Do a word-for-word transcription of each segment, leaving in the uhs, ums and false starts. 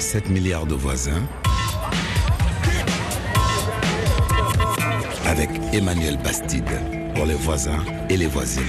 sept milliards de voisins avec Emmanuel Bastide pour les voisins et les voisines.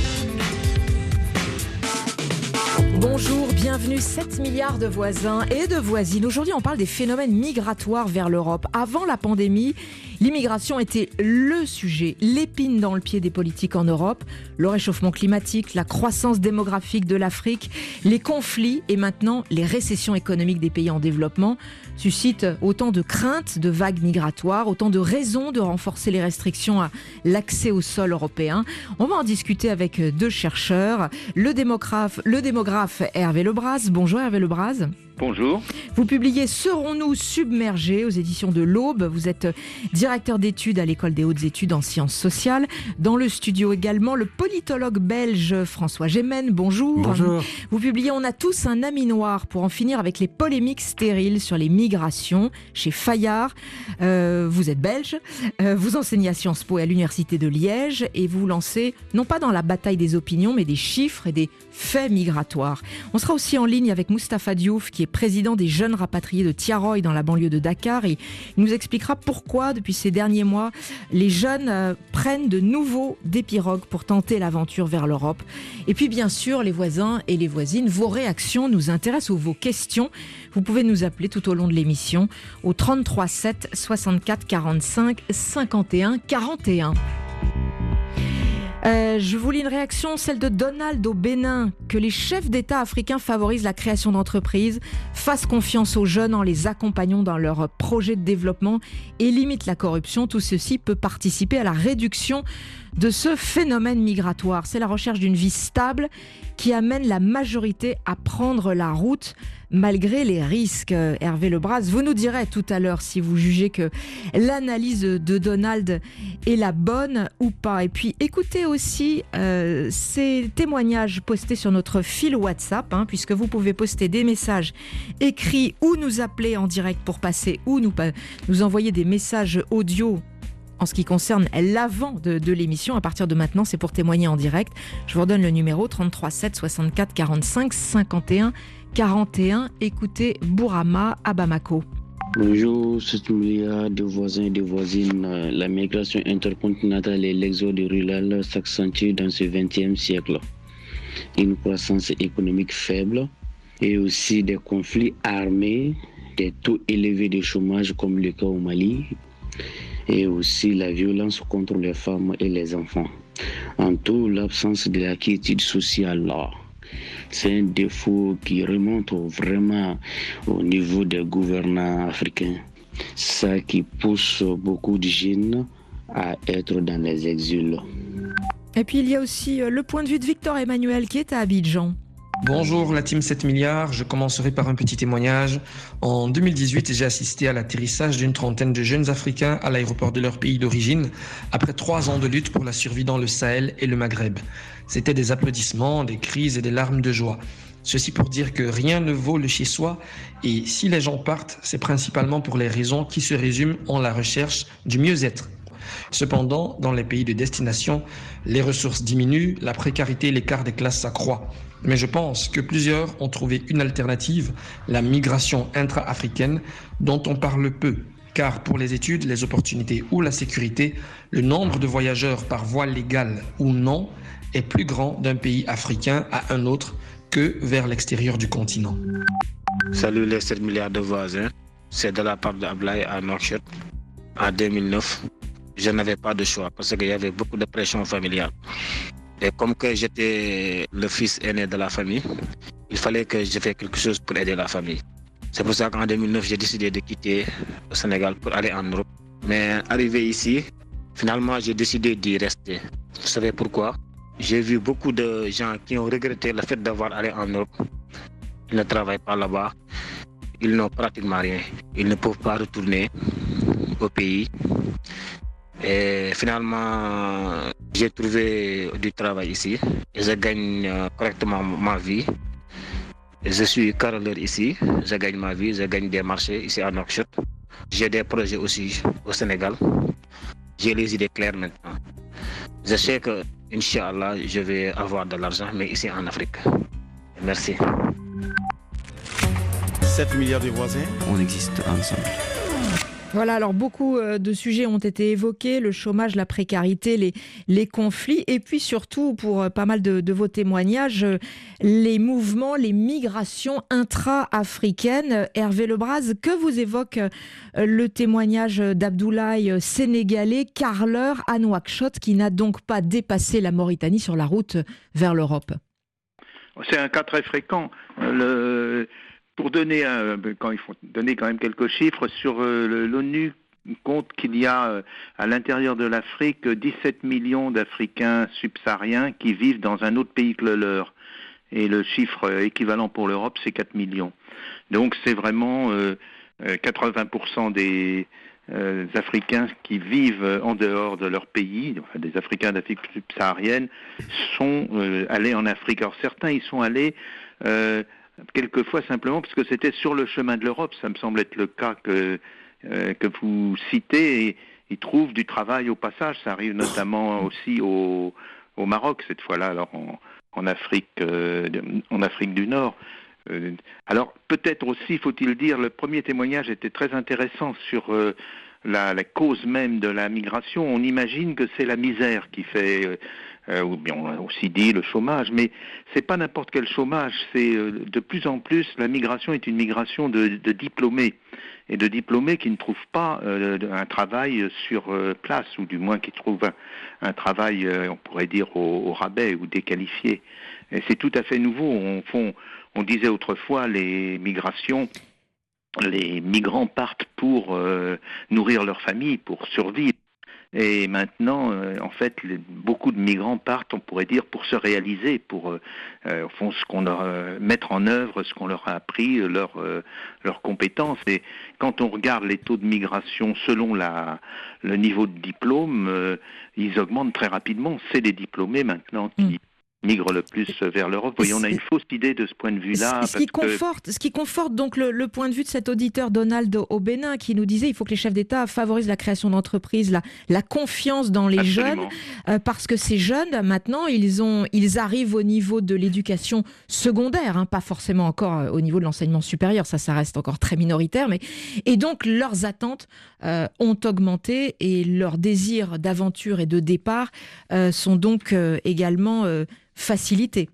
Bonjour, bienvenue, sept milliards de voisins et de voisines. Aujourd'hui, on parle des phénomènes migratoires vers l'Europe. Avant la pandémie, l'immigration était le sujet, l'épine dans le pied des politiques en Europe. Le réchauffement climatique, la croissance démographique de l'Afrique, les conflits et maintenant les récessions économiques des pays en développement suscitent autant de craintes de vagues migratoires, autant de raisons de renforcer les restrictions à l'accès au sol européen. On va en discuter avec deux chercheurs. Le démographe, le démographe Hervé Lebras. Bonjour Hervé Lebras. Bonjour. Vous publiez « Serons-nous submergés » aux éditions de l'Aube. Vous êtes directeur d'études à l'École des hautes études en sciences sociales. Dans le studio également, le politologue belge François Gémen. Bonjour. Bonjour. Vous publiez « On a tous un ami noir » pour en finir avec les polémiques stériles sur les migrations chez Fayard. Euh, vous êtes belge, euh, vous enseignez à Sciences Po et à l'Université de Liège et vous vous lancez non pas dans la bataille des opinions mais des chiffres et des faits migratoires. On sera aussi en ligne avec Moustapha Diouf qui est président des jeunes rapatriés de Tiaroy dans la banlieue de Dakar. Et il nous expliquera pourquoi, depuis ces derniers mois, les jeunes euh, prennent de nouveau des pirogues pour tenter l'aventure vers l'Europe. Et puis, bien sûr, les voisins et les voisines, vos réactions nous intéressent ou vos questions. Vous pouvez nous appeler tout au long de l'émission au trente-trois sept soixante-quatre quarante-cinq cinquante et un quarante et un. Euh, je vous lis une réaction, celle de Donald au Bénin. Que les chefs d'État africains favorisent la création d'entreprises, fassent confiance aux jeunes en les accompagnant dans leurs projets de développement et limitent la corruption. Tout ceci peut participer à la réduction de ce phénomène migratoire. C'est la recherche d'une vie stable qui amène la majorité à prendre la route malgré les risques. Hervé Lebras, vous nous direz tout à l'heure si vous jugez que l'analyse de Donald est la bonne ou pas. Et puis écoutez aussi euh, ces témoignages postés sur notre fil WhatsApp, hein, puisque vous pouvez poster des messages écrits ou nous appeler en direct pour passer ou nous, nous envoyer des messages audio. En ce qui concerne l'avant de, de l'émission, à partir de maintenant, c'est pour témoigner en direct. Je vous redonne le numéro trente-trois sept soixante-quatre quarante-cinq cinquante et un quarante et un. Écoutez Bourama à Bamako. Bonjour, sept milliards de voisins et de voisines. La migration intercontinentale et l'exode rural s'accentuent dans ce vingtième siècle. Une croissance économique faible et aussi des conflits armés, des taux élevés de chômage comme le cas au Mali, et aussi la violence contre les femmes et les enfants. En tout, l'absence de la quiétude sociale, là, c'est un défaut qui remonte vraiment au niveau des gouvernants africains. Ça qui pousse beaucoup de jeunes à être dans les exils. Et puis il y a aussi le point de vue de Victor Emmanuel qui est à Abidjan. Bonjour la team sept milliards, je commencerai par un petit témoignage. En deux mille dix-huit, j'ai assisté à l'atterrissage d'une trentaine de jeunes Africains à l'aéroport de leur pays d'origine, après trois ans de lutte pour la survie dans le Sahel et le Maghreb. C'était des applaudissements, des cris et des larmes de joie. Ceci pour dire que rien ne vaut le chez-soi, et si les gens partent, c'est principalement pour les raisons qui se résument en la recherche du mieux-être. Cependant, dans les pays de destination, les ressources diminuent, la précarité et l'écart des classes s'accroît. Mais je pense que plusieurs ont trouvé une alternative, la migration intra-africaine, dont on parle peu. Car pour les études, les opportunités ou la sécurité, le nombre de voyageurs par voie légale ou non est plus grand d'un pays africain à un autre que vers l'extérieur du continent. Salut les sept milliards de voisins, c'est de la part d'Ablaye à Nouakchott. En deux mille neuf, je n'avais pas de choix parce qu'il y avait beaucoup de pression familiale. Et comme que j'étais le fils aîné de la famille, il fallait que je fasse quelque chose pour aider la famille. C'est pour ça qu'en deux mille neuf, j'ai décidé de quitter le Sénégal pour aller en Europe. Mais arrivé ici, finalement, j'ai décidé d'y rester. Vous savez pourquoi? J'ai vu beaucoup de gens qui ont regretté le fait d'avoir allé en Europe. Ils ne travaillent pas là-bas. Ils n'ont pratiquement rien. Ils ne peuvent pas retourner au pays. Et finalement, j'ai trouvé du travail ici. Et je gagne correctement ma vie. Je suis caroleur ici. Je gagne ma vie. Je gagne des marchés ici à Nouakchott. J'ai des projets aussi au Sénégal. J'ai les idées claires maintenant. Je sais que, Inch'Allah, je vais avoir de l'argent, mais ici en Afrique. Merci. sept milliards de voisins, on existe ensemble. Voilà, alors beaucoup de sujets ont été évoqués, le chômage, la précarité, les, les conflits, et puis surtout, pour pas mal de, de vos témoignages, les mouvements, les migrations intra-africaines. Hervé Lebras, que vous évoque le témoignage d'Abdoulaye, sénégalais, carreleur à Nouakchott, qui n'a donc pas dépassé la Mauritanie sur la route vers l'Europe? C'est un cas très fréquent. Le... Pour donner, un, quand il faut donner quand même quelques chiffres, sur euh, l'ONU compte qu'il y a euh, à l'intérieur de l'Afrique dix-sept millions d'Africains subsahariens qui vivent dans un autre pays que le leur. Et le chiffre équivalent pour l'Europe, c'est quatre millions. Donc c'est vraiment euh, quatre-vingts pour cent des euh, Africains qui vivent en dehors de leur pays, enfin des Africains d'Afrique subsaharienne, sont euh, allés en Afrique. Alors certains y sont allés... Euh, quelquefois simplement parce que c'était sur le chemin de l'Europe, ça me semble être le cas que, euh, que vous citez, et ils trouvent du travail au passage, ça arrive notamment aussi au, au Maroc cette fois-là, alors en, en, Afrique, euh, en Afrique du Nord. Euh, alors peut-être aussi, faut-il dire, le premier témoignage était très intéressant sur euh, la, la cause même de la migration. On imagine que c'est la misère qui fait... Euh, Euh, ou bien on a aussi dit le chômage, mais c'est pas n'importe quel chômage, c'est euh, de plus en plus, la migration est une migration de, de diplômés, et de diplômés qui ne trouvent pas euh, un travail sur euh, place, ou du moins qui trouvent un, un travail, euh, on pourrait dire, au, au rabais ou déqualifié. Et c'est tout à fait nouveau. On, on, on disait autrefois les migrations, les migrants partent pour euh, nourrir leur famille, pour survivre. Et maintenant, euh, en fait, les, beaucoup de migrants partent, on pourrait dire, pour se réaliser, pour euh, euh, au fond, ce qu'on leur euh, mettre en œuvre, ce qu'on leur a appris, leurs euh, leurs compétences. Et quand on regarde les taux de migration selon la le niveau de diplôme, euh, ils augmentent très rapidement. C'est les diplômés maintenant qui mmh. migrent le plus vers l'Europe. Voyez, on a une fausse idée de ce point de vue-là. Ce qui, conforte, que... ce qui conforte donc le, le point de vue de cet auditeur Donald au Bénin qui nous disait qu'il faut que les chefs d'État favorisent la création d'entreprises, la, la confiance dans les Absolument. jeunes, euh, parce que ces jeunes, maintenant, ils, ont, ils arrivent au niveau de l'éducation secondaire, hein, pas forcément encore au niveau de l'enseignement supérieur, ça, ça reste encore très minoritaire, mais... et donc leurs attentes euh, ont augmenté et leurs désirs d'aventure et de départ euh, sont donc euh, également... Euh, facilité.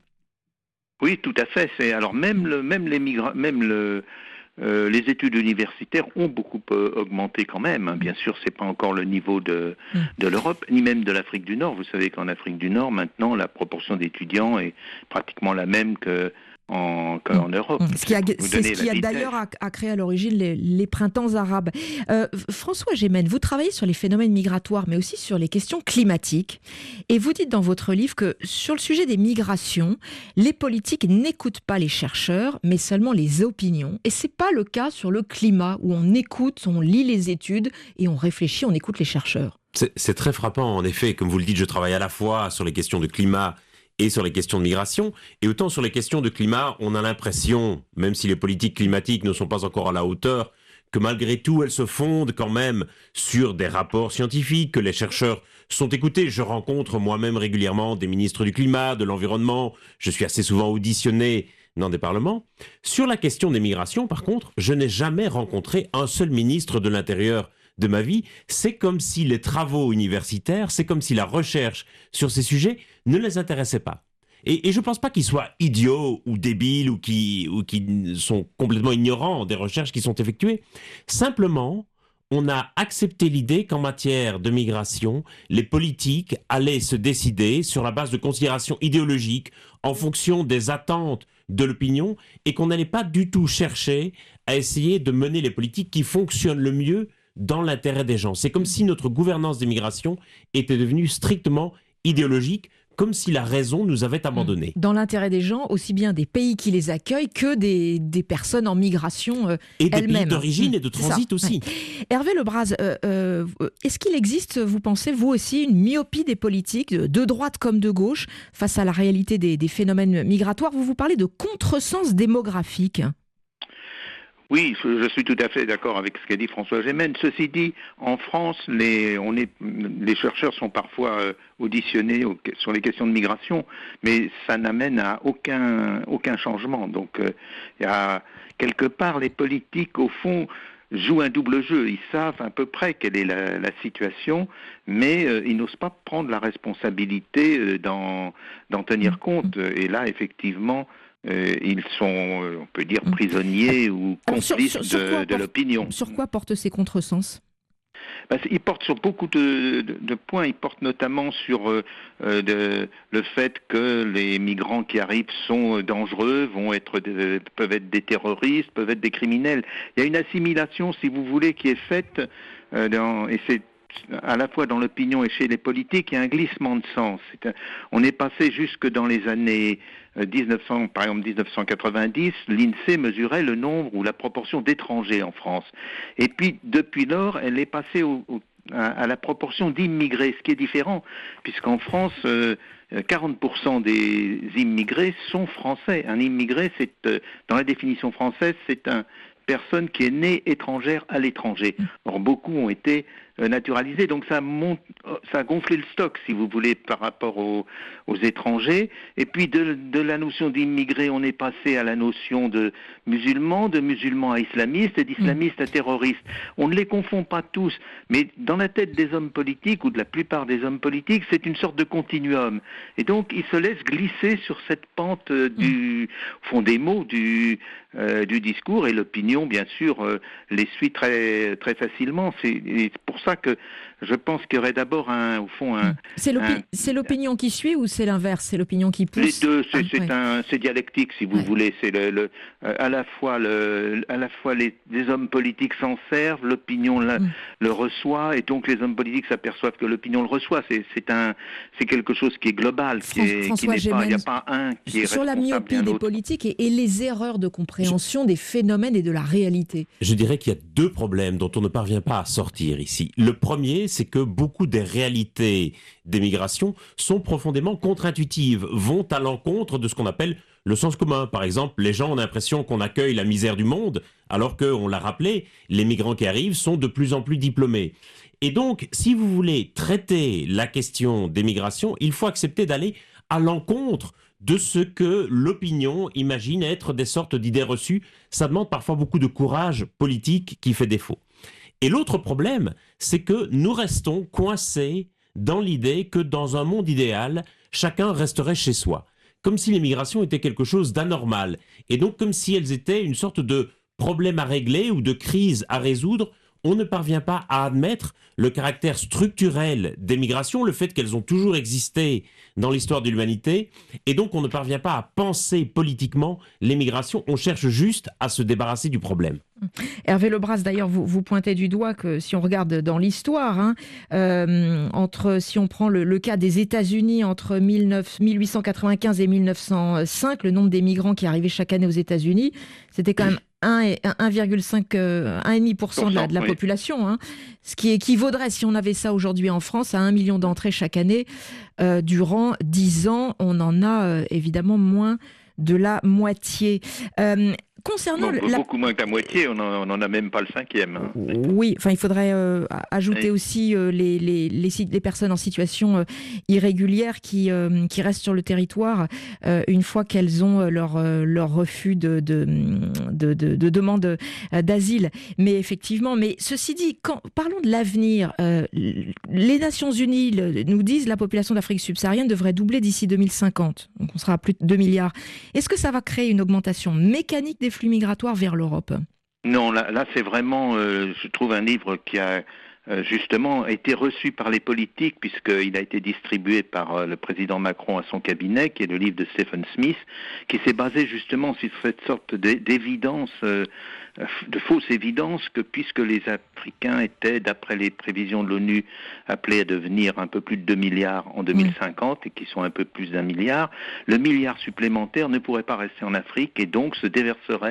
Oui, tout à fait. C'est alors même le même les migra... même le euh, les études universitaires ont beaucoup euh, augmenté quand même. Bien sûr, c'est pas encore le niveau de mmh. de l'Europe ni même de l'Afrique du Nord. Vous savez qu'en Afrique du Nord, maintenant, la proportion d'étudiants est pratiquement la même que En, en Europe. Ce qui a, c'est ce qui a d'ailleurs a, a créé à l'origine les, les printemps arabes. Euh, François Gémen, vous travaillez sur les phénomènes migratoires, mais aussi sur les questions climatiques. Et vous dites dans votre livre que sur le sujet des migrations, les politiques n'écoutent pas les chercheurs, mais seulement les opinions. Et c'est pas le cas sur le climat, où on écoute, on lit les études et on réfléchit, on écoute les chercheurs. C'est, c'est très frappant, en effet. Comme vous le dites, je travaille à la fois sur les questions de climat et sur les questions de migration. Et autant sur les questions de climat, on a l'impression, même si les politiques climatiques ne sont pas encore à la hauteur, que malgré tout, elles se fondent quand même sur des rapports scientifiques, que les chercheurs sont écoutés. Je rencontre moi-même régulièrement des ministres du climat, de l'environnement. Je suis assez souvent auditionné dans des parlements. Sur la question des migrations, par contre, je n'ai jamais rencontré un seul ministre de l'Intérieur de ma vie. C'est comme si les travaux universitaires, c'est comme si la recherche sur ces sujets ne les intéressait pas. Et, et je ne pense pas qu'ils soient idiots ou débiles ou qui, ou qui sont complètement ignorants des recherches qui sont effectuées. Simplement, on a accepté l'idée qu'en matière de migration, les politiques allaient se décider sur la base de considérations idéologiques en fonction des attentes de l'opinion et qu'on n'allait pas du tout chercher à essayer de mener les politiques qui fonctionnent le mieux dans l'intérêt des gens. C'est comme si notre gouvernance des migrations était devenue strictement idéologique, comme si la raison nous avait abandonnés. Dans l'intérêt des gens, aussi bien des pays qui les accueillent que des, des personnes en migration euh, et des elles-mêmes. pays d'origine mmh, et de transit aussi. Ouais. Hervé Lebras, euh, euh, est-ce qu'il existe, vous pensez, vous aussi, une myopie des politiques, de droite comme de gauche, face à la réalité des, des phénomènes migratoires? Vous vous parlez de contresens démographique. Oui, je suis tout à fait d'accord avec ce qu'a dit François Gémen. Ceci dit, en France, les, on est, les chercheurs sont parfois euh, auditionnés au, sur les questions de migration, mais ça n'amène à aucun, aucun changement. Donc, euh, il y a quelque part les politiques, au fond, jouent un double jeu. Ils savent à peu près quelle est la, la situation, mais euh, ils n'osent pas prendre la responsabilité euh, d'en, d'en tenir compte. Et là, effectivement, Euh, ils sont, euh, on peut dire, prisonniers ou complices sur, sur, sur de, de l'opinion. Sur quoi portent ces contresens ? Ben, ils portent sur beaucoup de, de, de points. Ils portent notamment sur euh, de, le fait que les migrants qui arrivent sont dangereux, vont être, de, peuvent être des terroristes, peuvent être des criminels. Il y a une assimilation, si vous voulez, qui est faite, euh, dans, et c'est à la fois dans l'opinion et chez les politiques, il y a un glissement de sens. C'est un, on est passé jusque dans les années dix-neuf cents, par exemple dix-neuf cent quatre-vingt-dix, l'INSEE mesurait le nombre ou la proportion d'étrangers en France. Et puis, depuis lors, elle est passée au, au, à, à la proportion d'immigrés, ce qui est différent, puisqu'en France, euh, quarante pour cent des immigrés sont français. Un immigré, c'est, euh, dans la définition française, c'est une personne qui est née étrangère à l'étranger. Or, beaucoup ont été naturalisés, donc ça monte, ça a gonflé le stock, si vous voulez, par rapport aux, aux étrangers. Et puis de, de la notion d'immigrés, on est passé à la notion de musulmans, de musulmans à islamistes et d'islamistes à terroristes. On ne les confond pas tous, mais dans la tête des hommes politiques, ou de la plupart des hommes politiques, c'est une sorte de continuum. Et donc ils se laissent glisser sur cette pente euh, du au fond des mots, du, euh, du discours, et l'opinion, bien sûr, euh, les suit très, très facilement. C'est, c'est pour ça que je pense qu'il y aurait d'abord un, au fond, un... C'est, l'opi- un, c'est l'opinion qui suit ou c'est l'inverse ? C'est l'opinion qui pousse ? Les deux, c'est, ah, c'est, ouais. un, c'est dialectique, si vous ouais. voulez. C'est le, le, euh, à la fois, le, à la fois les, les hommes politiques s'en servent, l'opinion la, mm. le reçoit, et donc les hommes politiques s'aperçoivent que l'opinion le reçoit. C'est, c'est, un, c'est quelque chose qui est global, qui, Fran- est, qui n'est pas... Il n'y a pas un qui est sur responsable la myopie des politiques et, et les erreurs de compréhension Je... des phénomènes et de la réalité. Je dirais qu'il y a deux problèmes dont on ne parvient pas à sortir ici. Le premier, c'est que beaucoup des réalités des migrations sont profondément contre-intuitives, vont à l'encontre de ce qu'on appelle le sens commun. Par exemple, les gens ont l'impression qu'on accueille la misère du monde, alors qu'on l'a rappelé, les migrants qui arrivent sont de plus en plus diplômés. Et donc, si vous voulez traiter la question des migrations, il faut accepter d'aller à l'encontre de ce que l'opinion imagine être des sortes d'idées reçues. Ça demande parfois beaucoup de courage politique qui fait défaut. Et l'autre problème, c'est que nous restons coincés dans l'idée que dans un monde idéal, chacun resterait chez soi. Comme si les migrations étaient quelque chose d'anormal. Et donc comme si elles étaient une sorte de problème à régler ou de crise à résoudre. On ne parvient pas à admettre le caractère structurel des migrations, le fait qu'elles ont toujours existé dans l'histoire de l'humanité, et donc on ne parvient pas à penser politiquement les migrations, on cherche juste à se débarrasser du problème. Hervé Lebras, d'ailleurs, vous, vous pointez du doigt que si on regarde dans l'histoire, hein, euh, entre, si on prend le, le cas des États-Unis entre mille huit cent quatre-vingt-quinze et mille neuf cent cinq, le nombre des migrants qui arrivaient chaque année aux États-Unis, c'était quand même un virgule cinq, euh, un virgule cinq pour cent de la, de la oui. population, hein, ce qui équivaudrait, si on avait ça aujourd'hui en France, à un million d'entrées chaque année. Euh, durant dix ans, on en a euh, évidemment moins de la moitié. Euh, Concernant bon, la... Beaucoup moins que la moitié, on n'en a même pas le cinquième. Hein. Oui, enfin, il faudrait euh, ajouter oui. aussi euh, les, les, les, les personnes en situation euh, irrégulière qui, euh, qui restent sur le territoire euh, une fois qu'elles ont leur, euh, leur refus de, de, de, de, de demande euh, d'asile. Mais effectivement, mais ceci dit, quand, parlons de l'avenir. Euh, les Nations Unies le, nous disent que la population d'Afrique subsaharienne devrait doubler d'ici deux mille cinquante. Donc on sera à plus de deux milliards. Est-ce que ça va créer une augmentation mécanique des flux migratoires vers l'Europe ? Non, là, là c'est vraiment, euh, je trouve, un livre qui a euh, justement été reçu par les politiques, puisqu'il a été distribué par euh, le président Macron à son cabinet, qui est le livre de Stephen Smith, qui s'est basé justement sur cette sorte d'évidence, euh, de fausse évidence, que puisque les Africains étaient, d'après les prévisions de l'ONU, appelés à devenir un peu plus de deux milliards en deux mille cinquante, et qui sont un peu plus d'un milliard, le milliard supplémentaire ne pourrait pas rester en Afrique, et donc se déverserait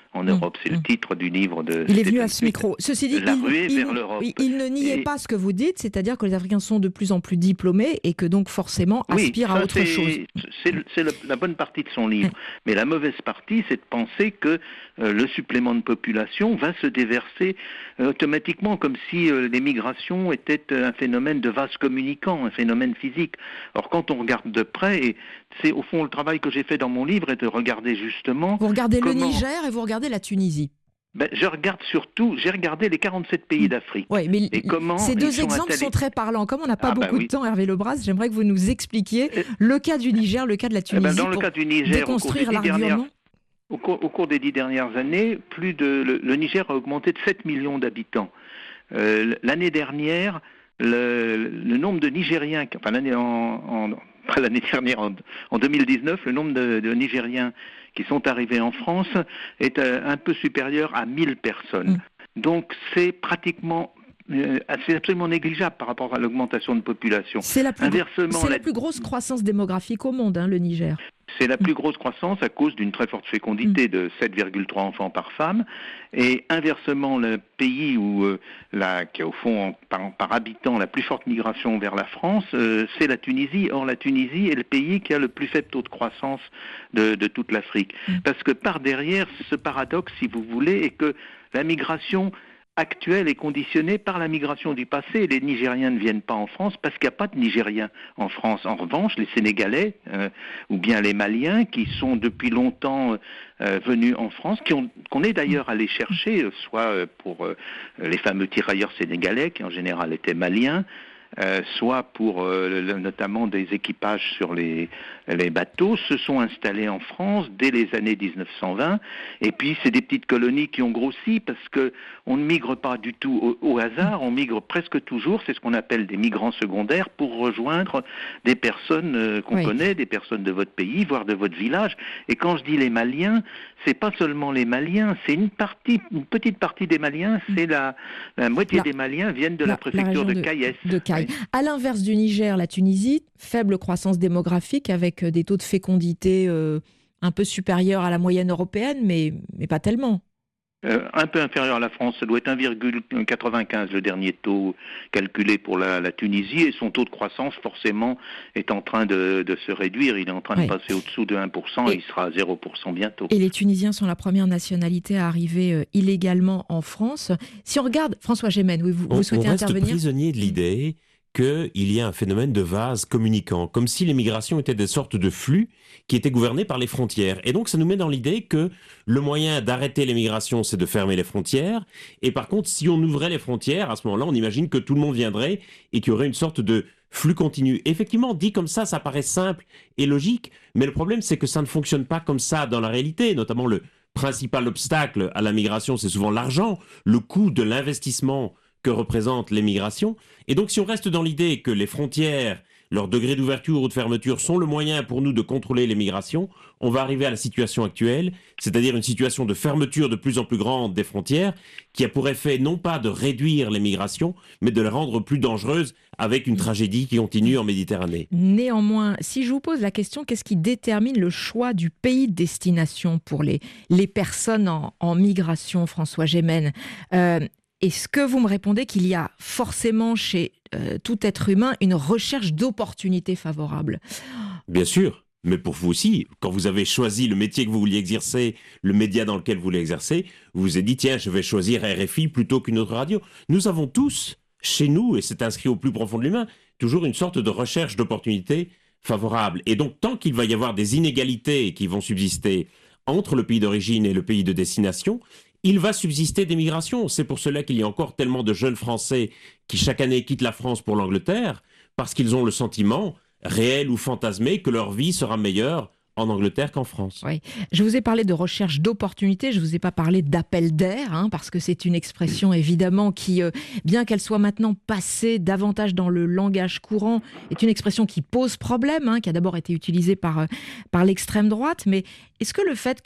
en Europe. C'est mmh. le titre du livre de... Il est venu à ce micro. Ceci dit, La il, ruée il, vers l'Europe. il, il ne niait Et... pas ce que vous dites, c'est-à-dire que les Africains sont de plus en plus diplômés et que donc forcément aspirent oui, ça, à autre c'est, chose. C'est, c'est la, la bonne partie de son livre. Mais la mauvaise partie, c'est de penser que euh, le supplément de population va se déverser euh, automatiquement, comme si euh, l'émigration était un phénomène de vase communicant, un phénomène physique. Or, quand on regarde de près, et c'est au fond le travail que j'ai fait dans mon livre, est de regarder justement... Vous regardez comment... le Niger et vous regardez la Tunisie. Ben, je regarde surtout, j'ai regardé les quarante-sept pays d'Afrique. Ouais, mais et comment ces deux sont exemples installés... sont très parlants. Comme on n'a pas ah, beaucoup ben oui. de temps, Hervé Lebras, j'aimerais que vous nous expliquiez le cas du Niger, le cas de la Tunisie. Eh ben, dans le cas du Niger, au cours, dernières, au, cours, au cours des dix dernières années, plus de, le, le Niger a augmenté de sept millions d'habitants. Euh, l'année dernière, le, le nombre de Nigériens, enfin l'année en, en pas l'année dernière, en, en deux mille dix-neuf, le nombre de, de Nigériens qui sont arrivés en France est euh, un peu supérieur à mille personnes. Mmh. Donc c'est pratiquement, euh, c'est absolument négligeable par rapport à l'augmentation de population. C'est la plus, Inversement, c'est la... la plus grosse croissance démographique au monde, hein, le Niger. C'est la plus grosse croissance à cause d'une très forte fécondité de sept virgule trois enfants par femme. Et inversement, le pays où, euh, la, qui a au fond par, par habitant la plus forte migration vers la France, euh, c'est la Tunisie. Or, la Tunisie est le pays qui a le plus faible taux de croissance de, de toute l'Afrique. Parce que par derrière, ce paradoxe, si vous voulez, est que la migration actuelle est conditionnée par la migration du passé. Les Nigériens ne viennent pas en France parce qu'il n'y a pas de Nigériens en France. En revanche, les Sénégalais euh, ou bien les Maliens qui sont depuis longtemps euh, venus en France, qui ont, qu'on est d'ailleurs allé chercher, euh, soit euh, pour euh, les fameux tirailleurs sénégalais qui en général étaient maliens, Euh, soit pour euh, le, notamment des équipages sur les, les bateaux, se sont installés en France dès les années dix-neuf cent vingt. Et puis c'est des petites colonies qui ont grossi parce que on ne migre pas du tout au, au hasard, on migre presque toujours, c'est ce qu'on appelle des migrants secondaires, pour rejoindre des personnes euh, qu'on oui. connaît, des personnes de votre pays, voire de votre village. Et quand je dis les Maliens, c'est pas seulement les Maliens, c'est une partie, une petite partie des Maliens, c'est la, la moitié la, des Maliens viennent de la, la préfecture la de, de Kayes. De Kayes. À l'inverse du Niger, la Tunisie, faible croissance démographique avec des taux de fécondité euh, un peu supérieurs à la moyenne européenne, mais, mais pas tellement. Euh, un peu inférieur à la France, ça doit être un virgule quatre-vingt-quinze le dernier taux calculé pour la, la Tunisie, et son taux de croissance forcément est en train de, de se réduire, il est en train ouais. de passer au-dessous de un pour cent et, et il sera à zéro pour cent bientôt. Et les Tunisiens sont la première nationalité à arriver euh, illégalement en France. Si on regarde, François Gémen, oui, vous, on, vous souhaitez on reste intervenir prisonnier de l'idée qu'il y a un phénomène de vase communicant, comme si les migrations étaient des sortes de flux qui étaient gouvernés par les frontières. Et donc ça nous met dans l'idée que le moyen d'arrêter les migrations, c'est de fermer les frontières. Et par contre, si on ouvrait les frontières, à ce moment-là, on imagine que tout le monde viendrait et qu'il y aurait une sorte de flux continu. Effectivement, dit comme ça, ça paraît simple et logique, mais le problème, c'est que ça ne fonctionne pas comme ça dans la réalité, notamment le principal obstacle à la migration, c'est souvent l'argent, le coût de l'investissement que représente l'émigration. Et donc, si on reste dans l'idée que les frontières, leur degré d'ouverture ou de fermeture sont le moyen pour nous de contrôler l'émigration, on va arriver à la situation actuelle, c'est-à-dire une situation de fermeture de plus en plus grande des frontières, qui a pour effet non pas de réduire l'émigration, mais de la rendre plus dangereuse avec une tragédie qui continue en Méditerranée. Néanmoins, si je vous pose la question, qu'est-ce qui détermine le choix du pays de destination pour les, les personnes en, en migration, François Gémen ? euh, Est-ce que vous me répondez qu'il y a forcément chez euh, tout être humain une recherche d'opportunités favorables ? Bien sûr, mais pour vous aussi, quand vous avez choisi le métier que vous vouliez exercer, le média dans lequel vous voulez exercer, vous vous êtes dit, tiens, je vais choisir R F I plutôt qu'une autre radio. Nous avons tous, chez nous, et c'est inscrit au plus profond de l'humain, toujours une sorte de recherche d'opportunités favorables. Et donc, tant qu'il va y avoir des inégalités qui vont subsister entre le pays d'origine et le pays de destination, il va subsister des migrations. C'est pour cela qu'il y a encore tellement de jeunes Français qui chaque année quittent la France pour l'Angleterre, parce qu'ils ont le sentiment, réel ou fantasmé, que leur vie sera meilleure en Angleterre qu'en France. Oui. Je vous ai parlé de recherche d'opportunités, je ne vous ai pas parlé d'appel d'air, hein, parce que c'est une expression évidemment qui, euh, bien qu'elle soit maintenant passée davantage dans le langage courant, est une expression qui pose problème, hein, qui a d'abord été utilisée par, euh, par l'extrême droite. Mais est-ce que le fait que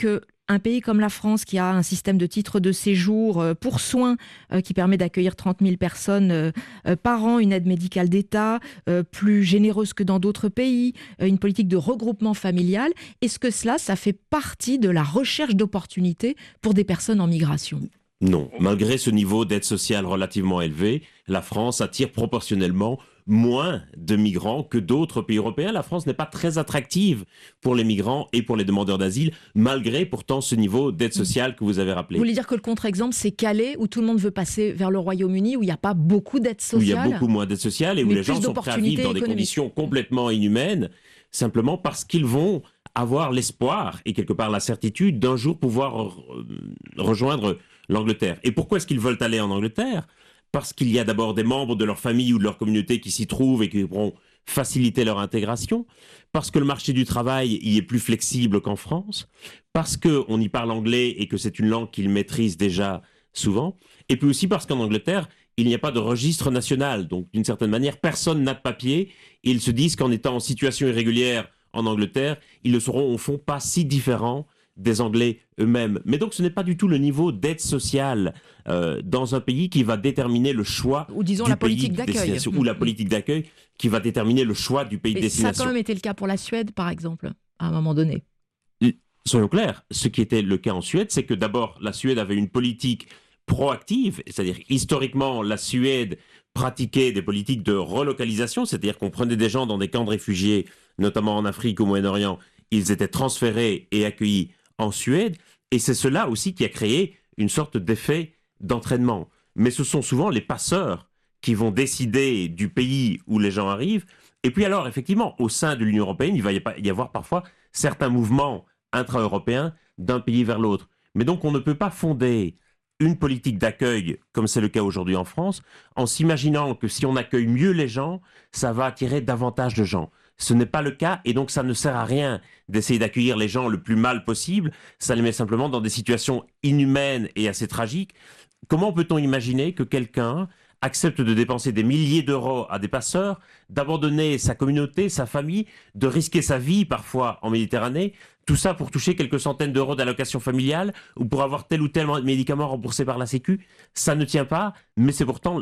Un pays comme la France qui a un système de titres de séjour euh, pour soins euh, qui permet d'accueillir trente mille personnes euh, euh, par an, une aide médicale d'État euh, plus généreuse que dans d'autres pays, euh, une politique de regroupement familial. Est-ce que cela, ça fait partie de la recherche d'opportunités pour des personnes en migration ? Non. Malgré ce niveau d'aide sociale relativement élevé, la France attire proportionnellement moins de migrants que d'autres pays européens. La France n'est pas très attractive pour les migrants et pour les demandeurs d'asile, malgré pourtant ce niveau d'aide sociale que vous avez rappelé. Vous voulez dire que le contre-exemple, c'est Calais, où tout le monde veut passer vers le Royaume-Uni, où il n'y a pas beaucoup d'aide sociale ? Où il y a beaucoup moins d'aide sociale et où mais les gens sont prêts à vivre dans des conditions complètement inhumaines, simplement parce qu'ils vont avoir l'espoir et quelque part la certitude d'un jour pouvoir rejoindre l'Angleterre. Et pourquoi est-ce qu'ils veulent aller en Angleterre ? Parce qu'il y a d'abord des membres de leur famille ou de leur communauté qui s'y trouvent et qui pourront faciliter leur intégration, parce que le marché du travail y est plus flexible qu'en France, parce qu'on y parle anglais et que c'est une langue qu'ils maîtrisent déjà souvent, et puis aussi parce qu'en Angleterre, il n'y a pas de registre national. Donc, d'une certaine manière, personne n'a de papier. Et ils se disent qu'en étant en situation irrégulière en Angleterre, ils ne seront au fond pas si différents des Anglais eux-mêmes. Mais donc ce n'est pas du tout le niveau d'aide sociale euh, dans un pays qui va déterminer le choix ou disons du la pays politique de d'accueil. destination, ou la politique d'accueil qui va déterminer le choix du pays Et de destination. Ça a quand même été le cas pour la Suède, par exemple, à un moment donné. Soyons clairs, ce qui était le cas en Suède, c'est que d'abord la Suède avait une politique proactive, c'est-à-dire historiquement la Suède pratiquait des politiques de relocalisation, c'est-à-dire qu'on prenait des gens dans des camps de réfugiés, notamment en Afrique ou au Moyen-Orient, ils étaient transférés et accueillis en Suède, et c'est cela aussi qui a créé une sorte d'effet d'entraînement. Mais ce sont souvent les passeurs qui vont décider du pays où les gens arrivent, et puis alors, effectivement, au sein de l'Union européenne, il va y avoir parfois certains mouvements intra-européens d'un pays vers l'autre. Mais donc on ne peut pas fonder une politique d'accueil, comme c'est le cas aujourd'hui en France, en s'imaginant que si on accueille mieux les gens, ça va attirer davantage de gens. Ce n'est pas le cas, et donc ça ne sert à rien d'essayer d'accueillir les gens le plus mal possible, ça les met simplement dans des situations inhumaines et assez tragiques. Comment peut-on imaginer que quelqu'un accepte de dépenser des milliers d'euros à des passeurs, d'abandonner sa communauté, sa famille, de risquer sa vie parfois en Méditerranée, tout ça pour toucher quelques centaines d'euros d'allocation familiale ou pour avoir tel ou tel médicament remboursé par la Sécu? Ça ne tient pas, mais c'est pourtant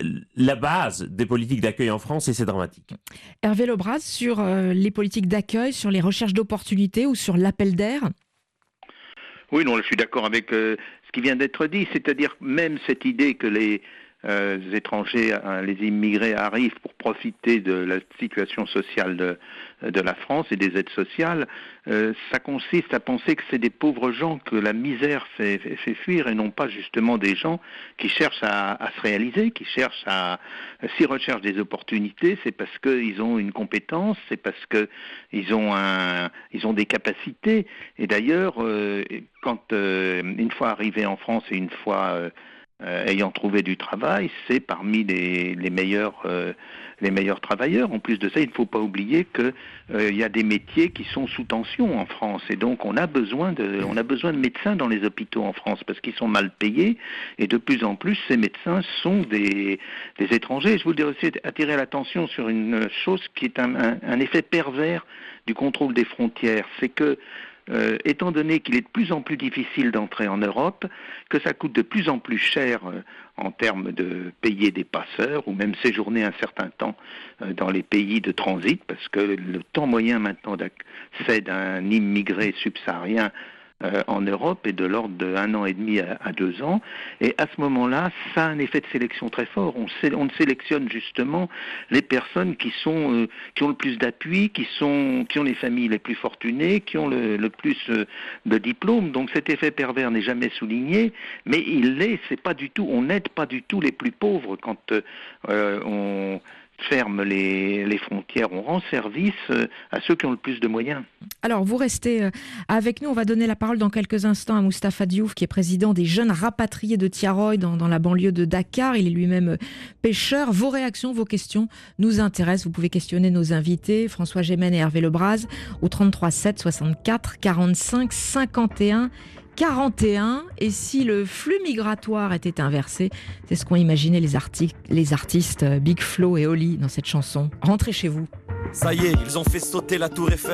la base des politiques d'accueil en France et c'est dramatique. Hervé Lebras, sur euh, les politiques d'accueil, sur les recherches d'opportunités ou sur l'appel d'air? Oui, non, je suis d'accord avec euh, ce qui vient d'être dit, c'est-à-dire même cette idée que les Euh, les étrangers, hein, les immigrés arrivent pour profiter de la situation sociale de, de la France et des aides sociales, euh, ça consiste à penser que c'est des pauvres gens que la misère fait, fait, fait fuir et non pas justement des gens qui cherchent à, à se réaliser, qui cherchent à... S'ils recherchent des opportunités, c'est parce qu'ils ont une compétence, c'est parce qu'ils ont, un, ils ont des capacités. Et d'ailleurs, euh, quand euh, une fois arrivés en France et une fois... Euh, Euh, ayant trouvé du travail, c'est parmi les, les meilleurs euh, les meilleurs travailleurs. En plus de ça, il ne faut pas oublier que euh, il y a des métiers qui sont sous tension en France, et donc on a besoin de on a besoin de médecins dans les hôpitaux en France parce qu'ils sont mal payés, et de plus en plus ces médecins sont des des étrangers. Je voudrais aussi attirer l'attention sur une chose qui est un, un, un effet pervers du contrôle des frontières, c'est que Euh, étant donné qu'il est de plus en plus difficile d'entrer en Europe, que ça coûte de plus en plus cher euh, en termes de payer des passeurs ou même séjourner un certain temps euh, dans les pays de transit, parce que le temps moyen maintenant d'accès d'un immigré subsaharien euh, en Europe est de l'ordre de un an et demi à, à deux ans, et à ce moment-là, ça a un effet de sélection très fort. On, sé- on sélectionne justement les personnes qui sont euh, qui ont le plus d'appui, qui sont qui ont les familles les plus fortunées, qui ont le, le plus euh, de diplômes. Donc cet effet pervers n'est jamais souligné, mais il l'est. C'est pas du tout. On n'aide pas du tout les plus pauvres quand euh, on ferme les, les frontières, on rend service à ceux qui ont le plus de moyens. Alors, vous restez avec nous. On va donner la parole dans quelques instants à Moustapha Diouf, qui est président des jeunes rapatriés de Thiaroye, dans, dans la banlieue de Dakar. Il est lui-même pêcheur. Vos réactions, vos questions nous intéressent. Vous pouvez questionner nos invités, François Gémen et Hervé Lebras, au trente-trois sept soixante-quatre quarante-cinq cinquante et un quarante et un. Et si le flux migratoire était inversé, c'est ce qu'ont imaginé les, arti- les artistes Big Flo et Oli dans cette chanson. Rentrez chez vous. Ça y est, ils ont fait sauter la tour Eiffel.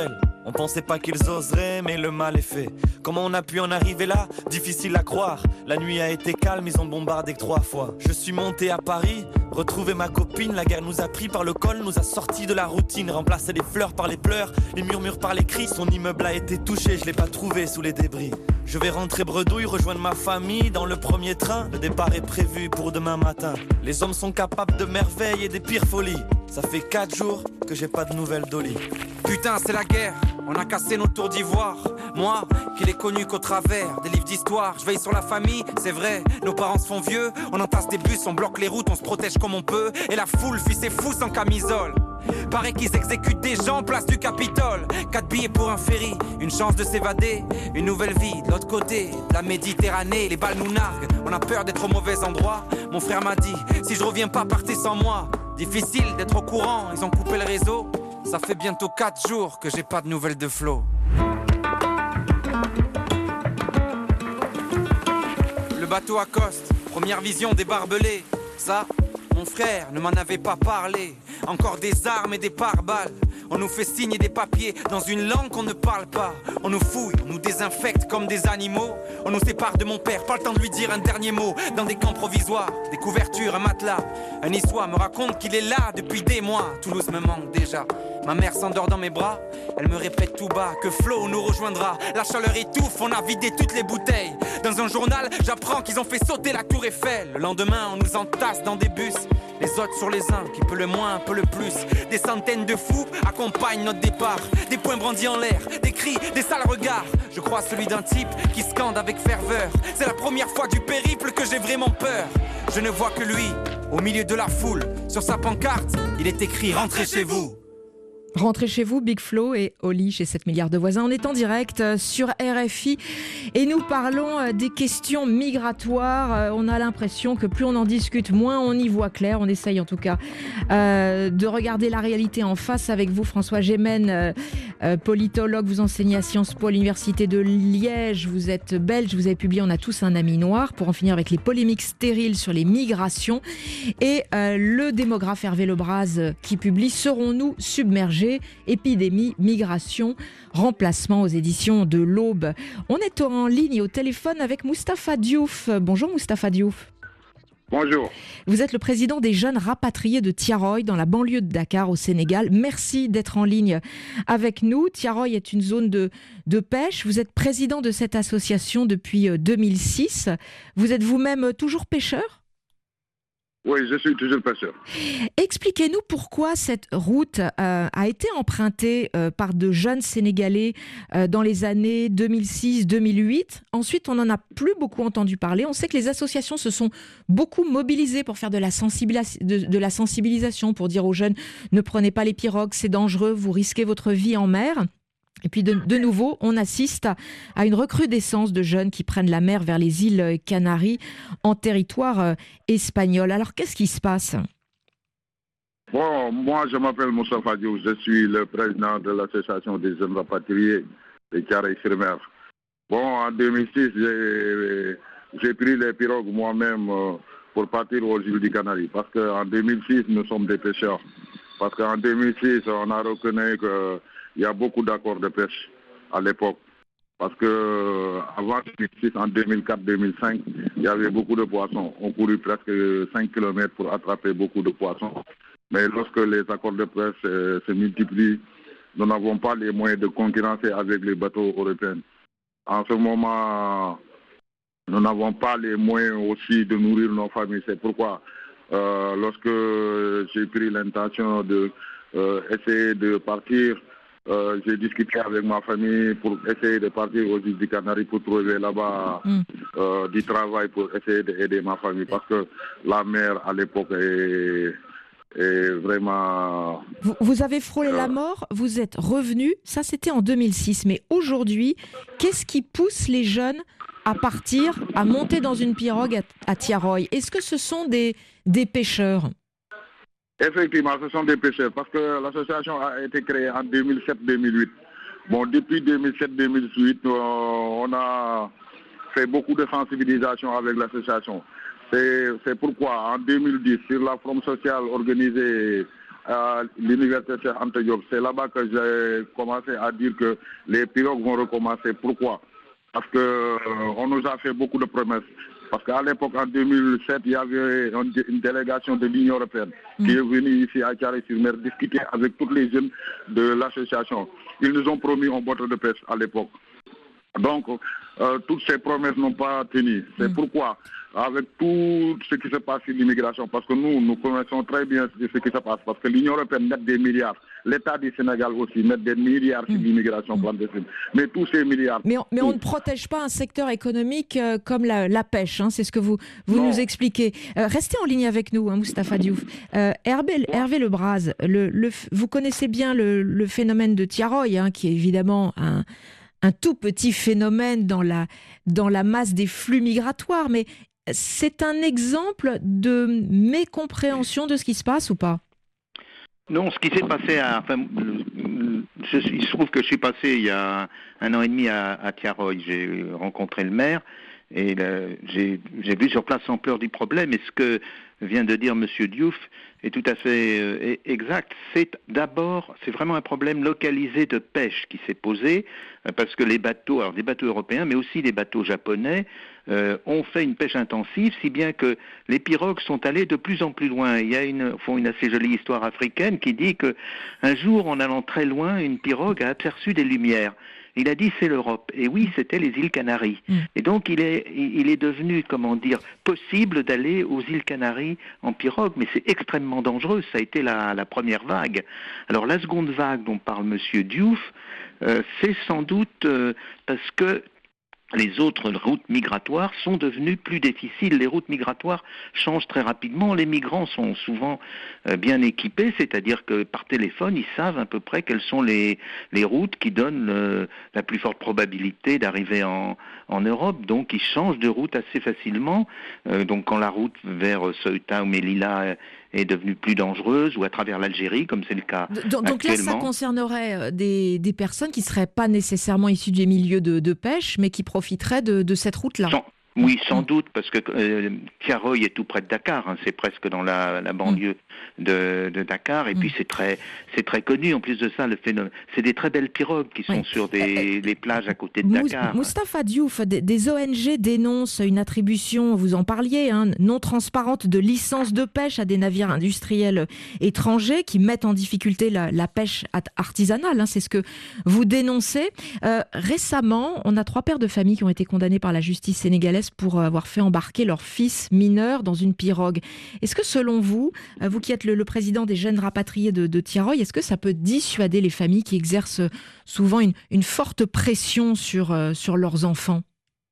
On pensait pas qu'ils oseraient, mais le mal est fait. Comment on a pu en arriver là? Difficile à croire. La nuit a été calme, ils ont bombardé que trois fois. Je suis monté à Paris, retrouvé ma copine. La guerre nous a pris par le col, nous a sortis de la routine. Remplacé les fleurs par les pleurs, les murmures par les cris. Son immeuble a été touché, je l'ai pas trouvé sous les débris. Je vais rentrer bredouille, rejoindre ma famille dans le premier train. Le départ est prévu pour demain matin. Les hommes sont capables de merveilles et des pires folies. Ça fait quatre jours que j'ai pas de nouvelles d'Oli. Putain, c'est la guerre, on a cassé nos tours d'ivoire. Moi, qui l'ai connu qu'au travers des livres d'histoire. Je veille sur la famille, c'est vrai, nos parents se font vieux. On entasse des bus, on bloque les routes, on se protège comme on peut. Et la foule fuit ses fous sans camisole. Paraît qu'ils exécutent des gens, place du Capitole. Quatre billets pour un ferry, une chance de s'évader. Une nouvelle vie de l'autre côté, de la Méditerranée. Les balles nous narguent, on a peur d'être au mauvais endroit. Mon frère m'a dit, si je reviens pas, partez sans moi. Difficile d'être au courant, ils ont coupé le réseau. Ça fait bientôt quatre jours que j'ai pas de nouvelles de Flo. Le bateau accoste, première vision des barbelés. Ça, mon frère ne m'en avait pas parlé. Encore des armes et des pare-balles. On nous fait signer des papiers dans une langue qu'on ne parle pas. On nous fouille, on nous désinfecte comme des animaux. On nous sépare de mon père, pas le temps de lui dire un dernier mot. Dans des camps provisoires, des couvertures, un matelas. Un niçois me raconte qu'il est là depuis des mois. Toulouse me manque déjà. Ma mère s'endort dans mes bras. Elle me répète tout bas que Flo nous rejoindra. La chaleur étouffe, on a vidé toutes les bouteilles. Dans un journal, j'apprends qu'ils ont fait sauter la tour Eiffel. Le lendemain, on nous entasse dans des bus. Les autres sur les uns, qui peut le moins, un peu le plus. Des centaines de fous accompagnent notre départ. Des poings brandis en l'air, des cris, des sales regards. Je crois celui d'un type qui scande avec ferveur. C'est la première fois du périple que j'ai vraiment peur. Je ne vois que lui, au milieu de la foule. Sur sa pancarte, il est écrit « Rentrez chez vous ». Rentrez chez vous, Big Flo et Oli chez sept milliards de voisins. On est en direct sur R F I et nous parlons des questions migratoires. On a l'impression que plus on en discute, moins on y voit clair. On essaye en tout cas euh, de regarder la réalité en face avec vous. François Gémen, euh, politologue, vous enseignez à Sciences Po à l'Université de Liège. Vous êtes belge, vous avez publié « On a tous un ami noir » pour en finir avec les polémiques stériles sur les migrations. Et euh, le démographe Hervé Lebras qui publie « Serons-nous submergés ? Épidémie, migration, remplacement » aux éditions de l'Aube. On est en ligne au téléphone avec Moustapha Diouf. Bonjour Moustapha Diouf. Bonjour. Vous êtes le président des jeunes rapatriés de Thiaroye dans la banlieue de Dakar au Sénégal. Merci d'être en ligne avec nous. Thiaroye est une zone de, de pêche. Vous êtes président de cette association depuis deux mille six. Vous êtes vous-même toujours pêcheur ? Oui, je suis toujours pêcheur. Expliquez-nous pourquoi cette route euh, a été empruntée euh, par de jeunes Sénégalais euh, dans les années deux mille six deux mille huit. Ensuite, on n'en a plus beaucoup entendu parler. On sait que les associations se sont beaucoup mobilisées pour faire de la, sensibilis- de, de la sensibilisation, pour dire aux jeunes « Ne prenez pas les pirogues, c'est dangereux, vous risquez votre vie en mer ». Et puis de, de nouveau, on assiste à une recrudescence de jeunes qui prennent la mer vers les îles Canaries en territoire euh, espagnol. Alors qu'est-ce qui se passe ? Bon, moi je m'appelle Moustapha Diouf, je suis le président de l'association des jeunes rapatriés de Thiaroye-sur-Mer. Bon, en deux mille six, j'ai, j'ai pris les pirogues moi-même euh, pour partir aux îles des Canaries. Parce qu'en deux mille six, nous sommes des pêcheurs. Parce qu'en deux mille six, on a reconnu que il y a beaucoup d'accords de pêche à l'époque. Parce que avant deux mille six, en deux mille quatre deux mille cinq, il y avait beaucoup de poissons. On courait presque cinq kilomètres pour attraper beaucoup de poissons. Mais lorsque les accords de pêche euh, se multiplient, nous n'avons pas les moyens de concurrencer avec les bateaux européens. En ce moment, nous n'avons pas les moyens aussi de nourrir nos familles. C'est pourquoi, euh, lorsque j'ai pris l'intention de euh, essayer de partir, Euh, j'ai discuté avec ma famille pour essayer de partir aux îles des Canaries pour trouver là-bas mm. euh, du travail pour essayer d'aider ma famille parce que la mer à l'époque est, est vraiment... Vous, vous avez frôlé euh... la mort, vous êtes revenu, ça c'était en deux mille six, mais aujourd'hui, qu'est-ce qui pousse les jeunes à partir, à monter dans une pirogue à, à Thiaroye ? Est-ce que ce sont des, des pêcheurs ? Effectivement, ce sont des pêcheurs parce que l'association a été créée en deux mille sept deux mille huit. Bon, depuis deux mille sept deux mille huit, euh, on a fait beaucoup de sensibilisation avec l'association. C'est, c'est pourquoi en deux mille dix, sur la forum sociale organisée à l'université Cheikh Anta Diop. C'est là-bas que j'ai commencé à dire que les pirogues vont recommencer. Pourquoi? Parce qu'on euh, nous a fait beaucoup de promesses. Parce qu'à l'époque, en deux mille sept, il y avait une délégation de l'Union européenne mmh. qui est venue ici à Thiaroye-sur-Mer discuter avec tous les jeunes de l'association. Ils nous ont promis un bateau de pêche à l'époque. Donc, euh, toutes ces promesses n'ont pas tenu. C'est mmh. pourquoi, avec tout ce qui se passe sur l'immigration, parce que nous, nous connaissons très bien ce qui se passe, parce que l'Union européenne met des milliards, l'État du Sénégal aussi met des milliards sur mmh. l'immigration clandestine. Mais tous ces milliards... Mais on, mais on ne protège pas un secteur économique euh, comme la, la pêche, hein, c'est ce que vous, vous nous expliquez. Euh, restez en ligne avec nous, hein, Moustapha Diouf. Euh, Hervé, Hervé Lebras, le, le, vous connaissez bien le, le phénomène de Thiaroye, hein, qui est évidemment un... un tout petit phénomène dans la, dans la masse des flux migratoires, mais c'est un exemple de mécompréhension de ce qui se passe ou pas? Non, ce qui s'est passé, à, enfin, je, il se trouve que je suis passé il y a un an et demi à, à Thiaroye, j'ai rencontré le maire, et j'ai vu sur place l'ampleur du problème, et ce que vient de dire M. Diouf est tout à fait euh, exact. C'est d'abord, c'est vraiment un problème localisé de pêche qui s'est posé, euh, parce que les bateaux, alors des bateaux européens, mais aussi des bateaux japonais, euh, ont fait une pêche intensive, si bien que les pirogues sont allées de plus en plus loin. Il y a une, font une assez jolie histoire africaine qui dit que un jour, en allant très loin, une pirogue a aperçu des lumières. Il a dit c'est l'Europe. Et oui, c'était les îles Canaries. Mmh. Et donc il est, il est devenu, comment dire, possible d'aller aux îles Canaries en pirogue, mais c'est extrêmement dangereux. Ça a été la, la première vague. Alors la seconde vague dont parle M. Diouf, euh, c'est sans doute euh, parce que les autres routes migratoires sont devenues plus difficiles. Les routes migratoires changent très rapidement. Les migrants sont souvent euh, bien équipés, c'est-à-dire que par téléphone, ils savent à peu près quelles sont les, les routes qui donnent euh, la plus forte probabilité d'arriver en, en Europe. Donc, ils changent de route assez facilement. Euh, donc, quand la route vers Ceuta ou Melilla est devenue plus dangereuse, ou à travers l'Algérie, comme c'est le cas donc, donc là, ça concernerait des, des personnes qui ne seraient pas nécessairement issues des milieux de, de pêche, mais qui profiteraient de, de cette route-là. Sans, oui, sans mmh. doute, parce que euh, Thiaroye est tout près de Dakar, hein, c'est presque dans la, la banlieue mmh. de, de Dakar, et mmh. puis c'est très, c'est très connu. En plus de ça, le phénomène, c'est des très belles pirogues qui sont oui. sur des, des plages à côté de Mous, Dakar. Moustapha Diouf, des, des O N G dénoncent une attribution, vous en parliez, hein, non transparente de licences de pêche à des navires industriels étrangers qui mettent en difficulté la, la pêche artisanale. Hein, c'est ce que vous dénoncez. Euh, récemment, on a trois pères de famille qui ont été condamnés par la justice sénégalaise pour avoir fait embarquer leur fils mineur dans une pirogue. Est-ce que selon vous, vous qui êtes le, le président des jeunes rapatriés de, de Thiaroye, est-ce que ça peut dissuader les familles qui exercent souvent une, une forte pression sur, euh, sur leurs enfants?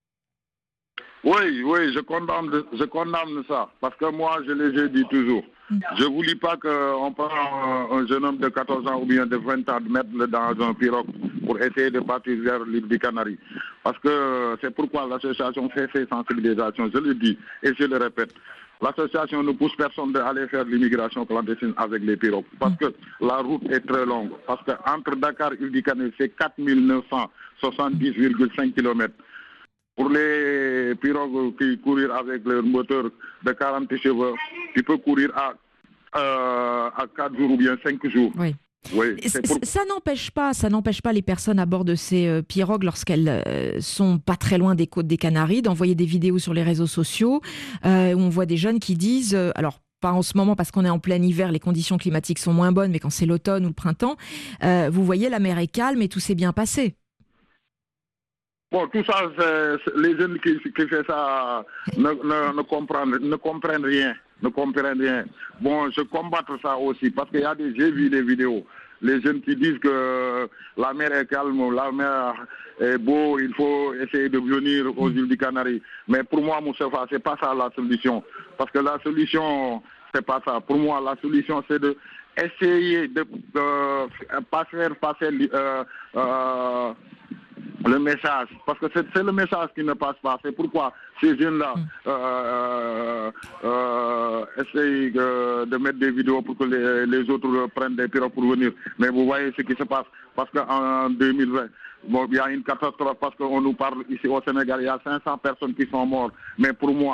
Oui, oui, je condamne, je condamne ça, parce que moi, je l'ai dit toujours. Je ne vous dis pas qu'on prend un, un jeune homme de quatorze ans ou bien de vingt ans de mettre-le dans un pirogue pour essayer de partir vers l'île des Canaries. Parce que c'est pourquoi l'association fait ses sensibilisations, je le dis et je le répète. L'association ne pousse personne à aller faire l'immigration clandestine avec les pirogues. Parce que la route est très longue. Parce qu'entre Dakar et l'île des Canaries, c'est quatre mille neuf cent soixante-dix virgule cinq kilomètres. Pour les pirogues qui courent avec leur moteur de quarante chevaux, tu peux courir à, euh, à quatre jours ou bien cinq jours. Oui. Oui, pour... Ça n'empêche pas, ça n'empêche pas les personnes à bord de ces euh, pirogues, lorsqu'elles euh, sont pas très loin des côtes des Canaries, d'envoyer des vidéos sur les réseaux sociaux euh, où on voit des jeunes qui disent, euh, alors pas en ce moment parce qu'on est en plein hiver, les conditions climatiques sont moins bonnes, mais quand c'est l'automne ou le printemps, euh, vous voyez, la mer est calme et tout s'est bien passé. Bon, tout ça, les jeunes qui, qui font ça ne, ne, ne, comprennent, ne comprennent rien. Ne comprennent rien. Bon, je combats ça aussi parce qu'il y a des, j'ai vu des vidéos. Les jeunes qui disent que la mer est calme, la mer est beau, il faut essayer de venir aux îles des Canaries. Mais pour moi, Moustapha, c'est pas ça la solution. Parce que la solution, c'est pas ça. Pour moi, la solution, c'est de essayer de ne pas faire passer euh, euh, le message, parce que c'est le message qui ne passe pas. C'est pourquoi ces jeunes-là euh, euh, essayent de, de mettre des vidéos pour que les, les autres prennent des pirogues pour venir. Mais vous voyez ce qui se passe, parce qu'en deux mille vingt, bon, il y a une catastrophe, parce qu'on nous parle ici au Sénégal, il y a cinq cents personnes qui sont mortes. Mais pour moi,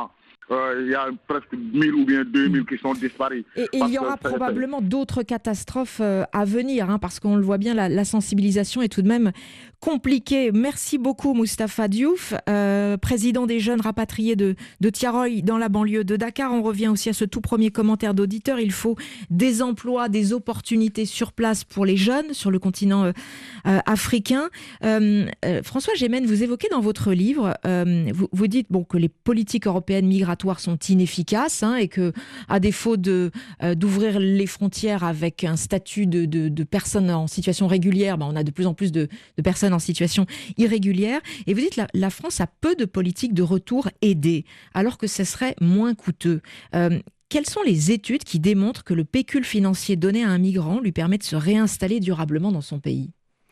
euh, il y a presque mille ou bien deux mille qui sont disparus. Et, et il y aura probablement d'autres catastrophes euh, à venir, hein, parce qu'on le voit bien, la, la sensibilisation est tout de même compliquée. Merci beaucoup Moustapha Diouf, euh, président des jeunes rapatriés de, de Tiaroy dans la banlieue de Dakar. On revient aussi à ce tout premier commentaire d'auditeur. Il faut des emplois, des opportunités sur place pour les jeunes sur le continent euh, euh, africain. Euh, euh, François Gémen, vous évoquez dans votre livre, euh, vous, vous dites bon, que les politiques européennes migratoires sont inefficaces, hein, et que, à défaut de, euh, d'ouvrir les frontières avec un statut de, de, de personnes en situation régulière, ben on a de plus en plus de, de personnes en situation irrégulière. Et vous dites la, la France a peu de politiques de retour aidées, alors que ce serait moins coûteux. Euh, Quelles sont les études qui démontrent que le pécule financier donné à un migrant lui permet de se réinstaller durablement dans son pays ?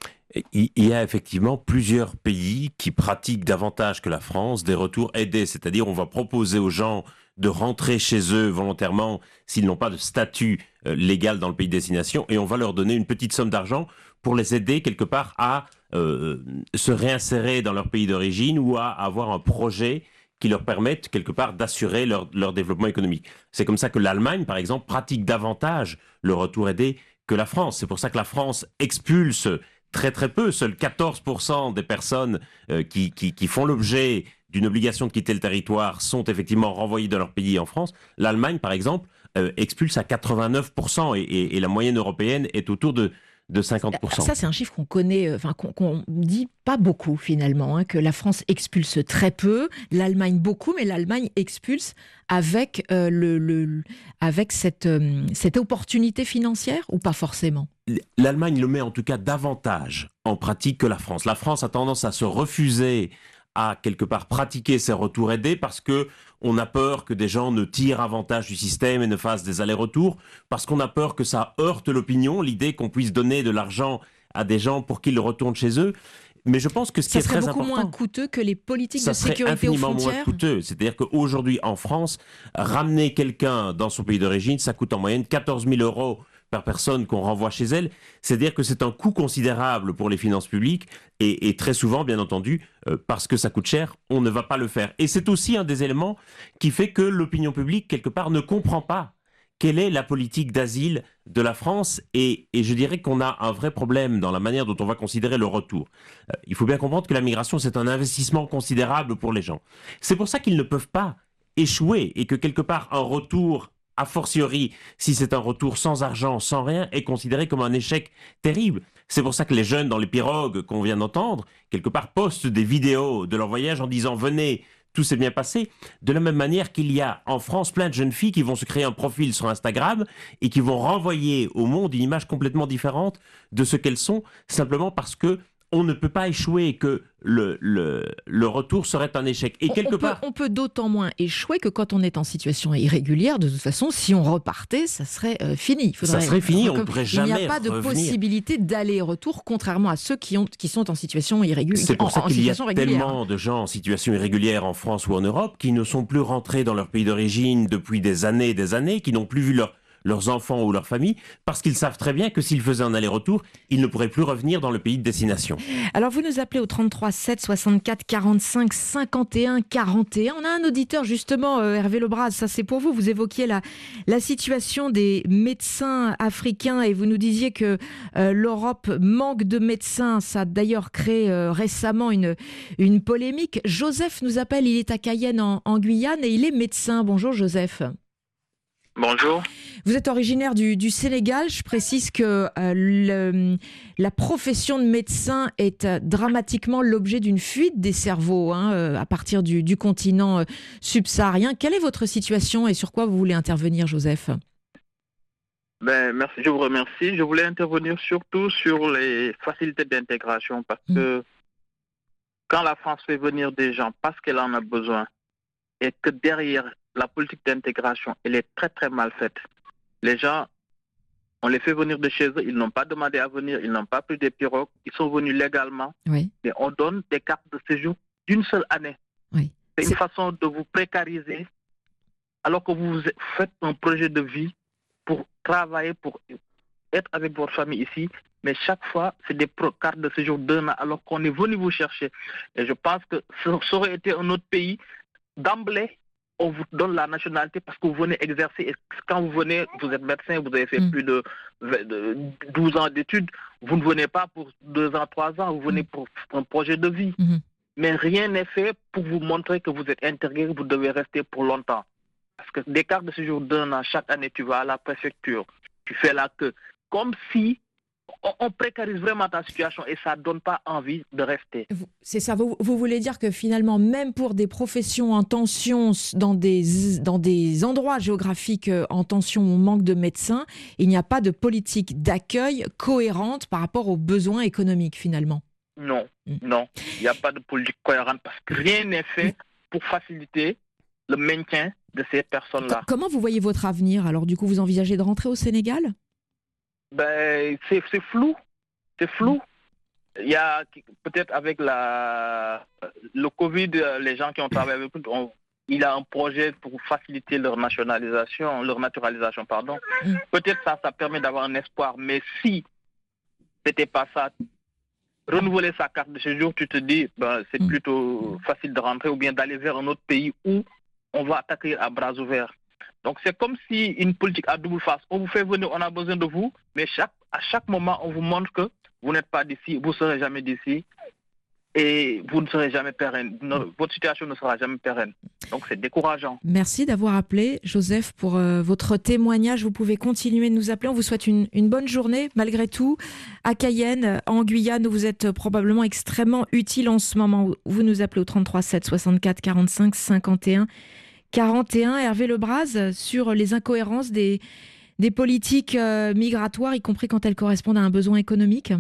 Il y a effectivement plusieurs pays qui pratiquent davantage que la France des retours aidés, c'est-à-dire on va proposer aux gens de rentrer chez eux volontairement s'ils n'ont pas de statut euh, légal dans le pays de destination, et on va leur donner une petite somme d'argent pour les aider quelque part à euh, se réinsérer dans leur pays d'origine ou à avoir un projet qui leur permette quelque part d'assurer leur, leur développement économique. C'est comme ça que l'Allemagne, par exemple, pratique davantage le retour aidé que la France. C'est pour ça que la France expulse très très peu, seuls quatorze pour cent des personnes euh, qui, qui, qui font l'objet d'une obligation de quitter le territoire sont effectivement renvoyées dans leur pays en France. L'Allemagne, par exemple, euh, expulse à quatre-vingt-neuf pour cent et, et, et la moyenne européenne est autour de, de cinquante pour cent. Ça, c'est un chiffre qu'on connaît, enfin qu'on, qu'on dit pas beaucoup finalement, hein, que la France expulse très peu, l'Allemagne beaucoup, mais l'Allemagne expulse avec, euh, le, le, avec cette, euh, cette opportunité financière ou pas forcément ? L'Allemagne le met en tout cas davantage en pratique que la France. La France a tendance à se refuser à quelque part pratiquer ces retours aidés parce que on a peur que des gens ne tirent avantage du système et ne fassent des allers-retours, parce qu'on a peur que ça heurte l'opinion, l'idée qu'on puisse donner de l'argent à des gens pour qu'ils retournent chez eux. Mais je pense que ce qui est très important... Ça serait beaucoup moins coûteux que les politiques de sécurité aux frontières. Ça serait infiniment moins coûteux. C'est-à-dire qu'aujourd'hui, en France, ramener quelqu'un dans son pays d'origine, ça coûte en moyenne quatorze mille euros par personne qu'on renvoie chez elle. C'est-à-dire que c'est un coût considérable pour les finances publiques et, et très souvent, bien entendu, euh, parce que ça coûte cher, on ne va pas le faire. Et c'est aussi un des éléments qui fait que l'opinion publique, quelque part, ne comprend pas quelle est la politique d'asile de la France et, et je dirais qu'on a un vrai problème dans la manière dont on va considérer le retour. Euh, il faut bien comprendre que la migration, c'est un investissement considérable pour les gens. C'est pour ça qu'ils ne peuvent pas échouer et que quelque part, un retour a fortiori, si c'est un retour sans argent, sans rien, est considéré comme un échec terrible. C'est pour ça que les jeunes dans les pirogues qu'on vient d'entendre, quelque part, postent des vidéos de leur voyage en disant « Venez, tout s'est bien passé ». De la même manière qu'il y a en France plein de jeunes filles qui vont se créer un profil sur Instagram et qui vont renvoyer au monde une image complètement différente de ce qu'elles sont, simplement parce que on ne peut pas échouer et que le, le, le retour serait un échec. Et on, quelque on part... Peut, on peut d'autant moins échouer que quand on est en situation irrégulière, de toute façon, si on repartait, ça serait euh, fini. Il faudrait, ça serait fini, on ne pourrait jamais revenir. Il n'y a pas de revenir. possibilité d'aller-retour, contrairement à ceux qui, ont, qui sont en situation irrégulière. C'est pour en, ça en qu'il y a régulière. tellement de gens en situation irrégulière en France ou en Europe qui ne sont plus rentrés dans leur pays d'origine depuis des années et des années, qui n'ont plus vu leur... leurs enfants ou leur famille, parce qu'ils savent très bien que s'ils faisaient un aller-retour, ils ne pourraient plus revenir dans le pays de destination. Alors vous nous appelez au trente-trois sept soixante-quatre quarante-cinq cinquante et un quarante et un. On a un auditeur justement, euh, Hervé Lebras, ça c'est pour vous. Vous évoquiez la, la situation des médecins africains et vous nous disiez que euh, l'Europe manque de médecins. Ça a d'ailleurs créé euh, récemment une, une polémique. Joseph nous appelle, il est à Cayenne en, en Guyane et il est médecin. Bonjour Joseph. Bonjour. Vous êtes originaire du, du Sénégal. Je précise que euh, le, la profession de médecin est euh, dramatiquement l'objet d'une fuite des cerveaux hein, euh, à partir du, du continent euh, subsaharien. Quelle est votre situation et sur quoi vous voulez intervenir, Joseph ? Ben, merci, je vous remercie. Je voulais intervenir surtout sur les facilités d'intégration parce mmh. que quand la France fait venir des gens parce qu'elle en a besoin et que derrière la politique d'intégration, elle est très très mal faite. Les gens, on les fait venir de chez eux, ils n'ont pas demandé à venir, ils n'ont pas pris des pirogues, ils sont venus légalement. Oui. Et on donne des cartes de séjour d'une seule année. Oui. C'est une façon de vous précariser alors que vous faites un projet de vie pour travailler, pour être avec votre famille ici. Mais chaque fois, c'est des cartes de séjour d'un an alors qu'on est venu vous chercher. Et je pense que ça aurait été un autre pays d'emblée. on vous donne la nationalité parce que vous venez exercer. Et quand vous venez, vous êtes médecin, vous avez fait mmh. plus de, de douze ans d'études, vous ne venez pas pour deux ans, trois ans, vous venez pour un projet de vie. Mmh. Mais rien n'est fait pour vous montrer que vous êtes intégré, vous devez rester pour longtemps. Parce que des cartes de séjour d'un an, chaque année, tu vas à la préfecture, tu fais la queue. Comme si on précarise vraiment ta situation et ça ne donne pas envie de rester. C'est ça, vous, vous voulez dire que finalement, même pour des professions en tension, dans des, dans des endroits géographiques en tension où on manque de médecins, il n'y a pas de politique d'accueil cohérente par rapport aux besoins économiques finalement? Non, mmh. non, il n'y a pas de politique cohérente parce que rien n'est fait pour faciliter le maintien de ces personnes-là. Comment vous voyez votre avenir? Alors du coup, vous envisagez de rentrer au Sénégal? Ben, c'est, c'est flou, c'est flou. Il y a peut-être avec la, le Covid, les gens qui ont travaillé avec nous, on, il y a un projet pour faciliter leur nationalisation, leur naturalisation, pardon. Mm. Peut-être ça, ça permet d'avoir un espoir, mais si c'était pas ça, renouveler sa carte de séjour, tu te dis, ben, c'est mm. plutôt facile de rentrer ou bien d'aller vers un autre pays où on va t'accueillir à bras ouverts. Donc c'est comme si une politique à double face. On vous fait venir, on a besoin de vous, mais chaque, à chaque moment, on vous montre que vous n'êtes pas d'ici, vous ne serez jamais d'ici et vous ne serez jamais pérenne. No, votre situation ne sera jamais pérenne. Donc c'est décourageant. Merci d'avoir appelé, Joseph, pour euh, votre témoignage. Vous pouvez continuer de nous appeler. On vous souhaite une, une bonne journée, malgré tout. À Cayenne, en Guyane, où vous êtes probablement extrêmement utile en ce moment. Vous nous appelez au trente-trois sept soixante-quatre quarante-cinq cinquante et un. quarante et un, Hervé Lebras, sur les incohérences des, des politiques euh, migratoires, y compris quand elles correspondent à un besoin économique?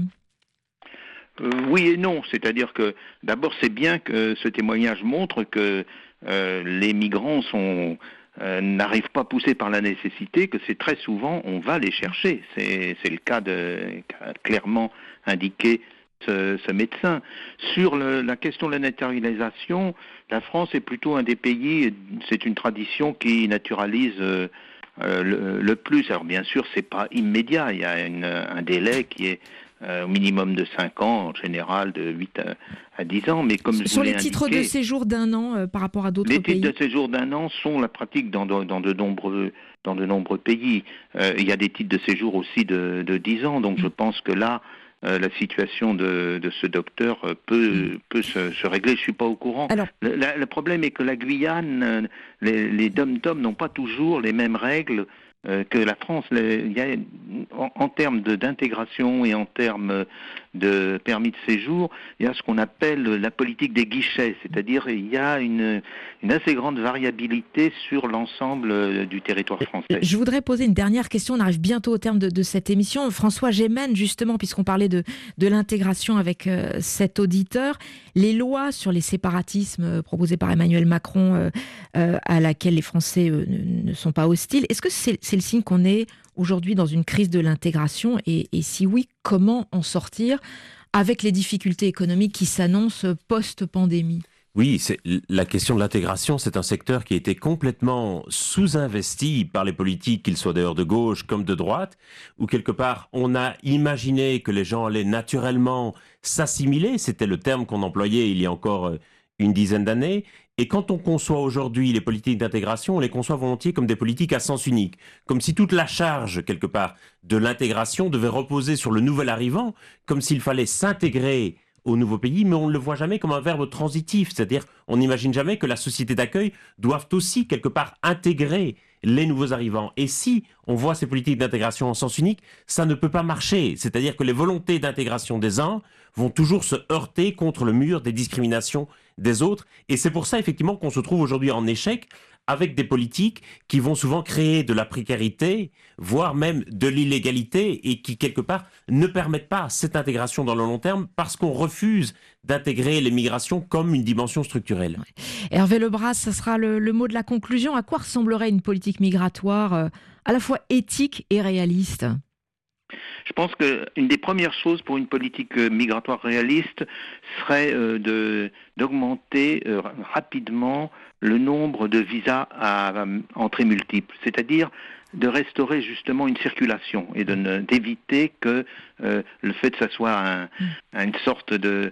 euh, Oui et non. C'est-à-dire que, d'abord, c'est bien que ce témoignage montre que euh, les migrants sont, euh, n'arrivent pas poussés par la nécessité, que c'est très souvent, on va les chercher. C'est, c'est le cas de, clairement indiqué Ce, ce médecin. Sur le, la question de la naturalisation, la France est plutôt un des pays, c'est une tradition qui naturalise euh, euh, le, le plus. Alors bien sûr, c'est pas immédiat, il y a une, un délai qui est euh, au minimum de cinq ans, en général de huit à dix ans, mais comme je Sur les indiqué, titres de séjour d'un an euh, par rapport à d'autres les pays. Les titres de séjour d'un an sont la pratique dans, dans, dans de nombreux dans de nombreux pays. Euh, il y a des titres de séjour aussi de, de dix ans, donc je pense que là, Euh, la situation de, de ce docteur euh, peut, peut se, se régler. Je ne suis pas au courant. Alors, le, la, le problème est que la Guyane, euh, les, les dom-tom n'ont pas toujours les mêmes règles euh, que la France. Les, il y a, en, en termes de, d'intégration et en termes de permis de séjour, il y a ce qu'on appelle la politique des guichets, c'est-à-dire il y a une, une assez grande variabilité sur l'ensemble du territoire français. Je voudrais poser une dernière question, on arrive bientôt au terme de, de cette émission. François Gémen, justement, puisqu'on parlait de, de l'intégration avec euh, cet auditeur, les lois sur les séparatismes euh, proposées par Emmanuel Macron, euh, euh, à laquelle les Français euh, ne, ne sont pas hostiles, est-ce que c'est, c'est le signe qu'on est aujourd'hui dans une crise de l'intégration et, et si oui, comment en sortir avec les difficultés économiques qui s'annoncent post-pandémie? Oui, c'est, la question de l'intégration, c'est un secteur qui a été complètement sous-investi par les politiques, qu'ils soient d'ailleurs de gauche comme de droite, où quelque part on a imaginé que les gens allaient naturellement s'assimiler, c'était le terme qu'on employait il y a encore une dizaine d'années, et quand on conçoit aujourd'hui les politiques d'intégration, on les conçoit volontiers comme des politiques à sens unique, comme si toute la charge, quelque part, de l'intégration devait reposer sur le nouvel arrivant, comme s'il fallait s'intégrer au nouveau pays, mais on ne le voit jamais comme un verbe transitif, c'est-à-dire on n'imagine jamais que la société d'accueil doive aussi, quelque part, intégrer les nouveaux arrivants. Et si on voit ces politiques d'intégration en sens unique, ça ne peut pas marcher, c'est-à-dire que les volontés d'intégration des uns vont toujours se heurter contre le mur des discriminations des autres, et c'est pour ça effectivement qu'on se trouve aujourd'hui en échec avec des politiques qui vont souvent créer de la précarité, voire même de l'illégalité, et qui quelque part ne permettent pas cette intégration dans le long terme parce qu'on refuse d'intégrer les migrations comme une dimension structurelle. Hervé Lebras, ça sera le, le mot de la conclusion. À quoi ressemblerait une politique migratoire euh, à la fois éthique et réaliste ? Je pense qu'une des premières choses pour une politique migratoire réaliste serait euh, de, d'augmenter euh, rapidement le nombre de visas à, à entrée multiple, c'est-à-dire de restaurer justement une circulation et de ne, d'éviter que euh, le fait que ça soit un, une sorte de